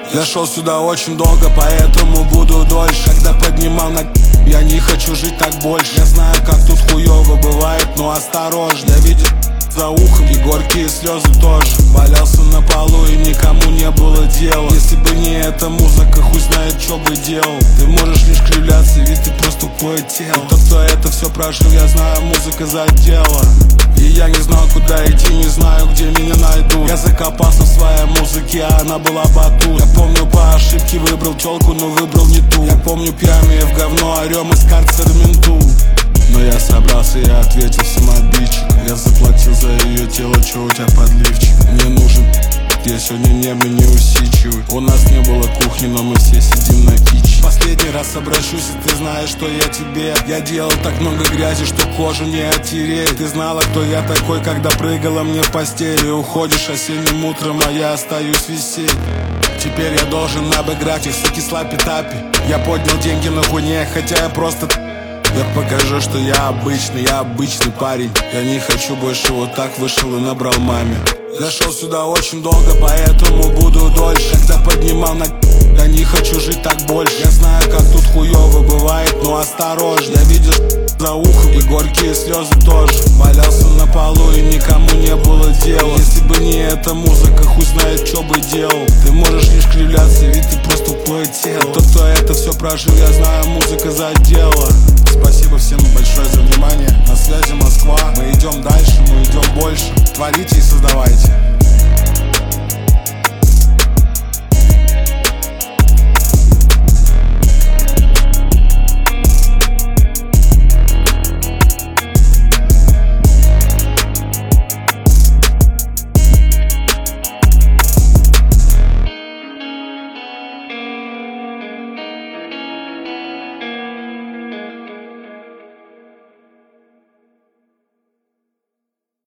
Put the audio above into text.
Я шел сюда очень долго, поэтому буду дольше. Когда поднимал на я не хочу жить так больше. Я знаю, как тут хуёво бывает, но осторожно. Я видел за ухом и горькие слезы тоже. Валялся на полу и никому не было дела. Если бы не эта музыка, хуй знает, что бы делал. Ты можешь лишь кривляться, ведь ты просто тупое тело. Тот, кто это все прожил, я знаю, музыка задела. И я не знал, куда идти, не знаю, где меня найдут. Я закопался в своей музыке, а она была батут. Я помню, по ошибке выбрал челку, но выбрал не ту. Я помню, пьяные в говно орем из карцера менту. Но я собрался и ответил самообидчику. Я заплатил за ее тело, чё у тебя под лифчик? Мне нужен, я сегодня не усидчивый. У нас не было кухни, но мы все сидим на киче. Последний раз обращусь, и ты знаешь, что я тебе. Я делал так много грязи, что кожу не оттереть. Ты знала, кто я такой, когда прыгала мне в постели. Уходишь осенним утром, а я остаюсь висеть. Теперь я должен обыграть их, суки, слапи-тапи. Я поднял деньги на хуйне, хотя я просто... Я покажу, что я обычный парень. Я не хочу больше, вот так вышел и набрал маме. Я шел сюда очень долго, поэтому буду дольше. Когда поднимал на я не хочу жить так больше. Я знаю, как тут хуёво бывает, но осторожно. Я видел за ухом и горькие слезы тоже. Валялся на полу и никому не было дела. Если бы не эта музыка, хуй знает, что бы делал. Ты можешь лишь кривляться, ведь ты просто тупое тело. Тот, кто это все прожил, я знаю, музыка задела. Спасибо всем большое за внимание. На связи Москва. Мы идем дальше, мы идем больше. Творите и создавайте.